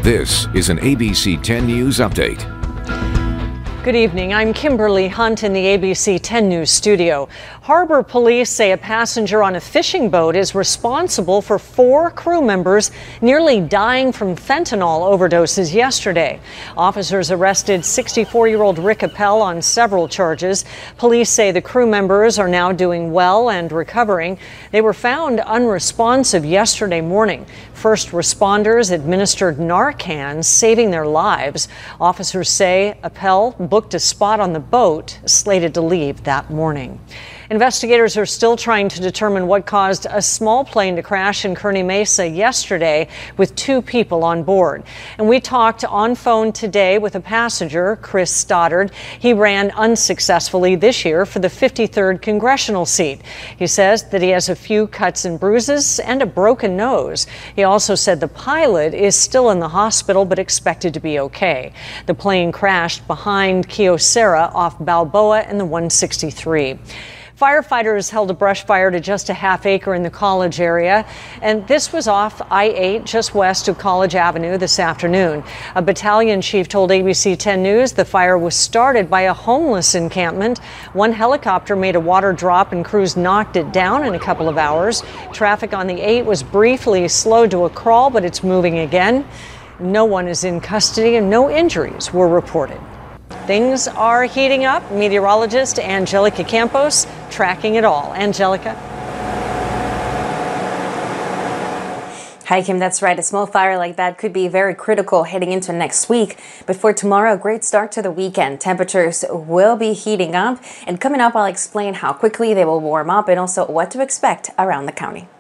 This is an ABC 10 News Update. Good evening. I'm Kimberly Hunt in the ABC 10 News studio. Harbor police say a passenger on a fishing boat is responsible for 4 crew members nearly dying from fentanyl overdoses yesterday. Officers arrested 64-year-old Rick Appel on several charges. Police say the crew members are now doing well and recovering. They were found unresponsive yesterday morning. First responders administered Narcan, saving their lives. Officers say Appel booked a spot on the boat, slated to leave that morning. Investigators are still trying to determine what caused a small plane to crash in Kearney Mesa yesterday with 2 people on board. And we talked on phone today with a passenger, Chris Stoddard. He ran unsuccessfully this year for the 53rd congressional seat. He says that he has a few cuts and bruises and a broken nose. He also said the pilot is still in the hospital but expected to be okay. The plane crashed behind Kyocera off Balboa and the 163. Firefighters held a brush fire to just a half acre in the College area, and this was off I-8 just west of College Avenue this afternoon. A battalion chief told ABC 10 News the fire was started by a homeless encampment. One helicopter made a water drop and crews knocked it down in a couple of hours. Traffic on the 8 was briefly slowed to a crawl, but it's moving again. No one is in custody and no injuries were reported. Things are heating up. Meteorologist Angelica Campos tracking it all. Angelica. Hi, Kim. That's right. A small fire like that could be very critical heading into next week. But for tomorrow, a great start to the weekend. Temperatures will be heating up. And coming up, I'll explain how quickly they will warm up and also what to expect around the county.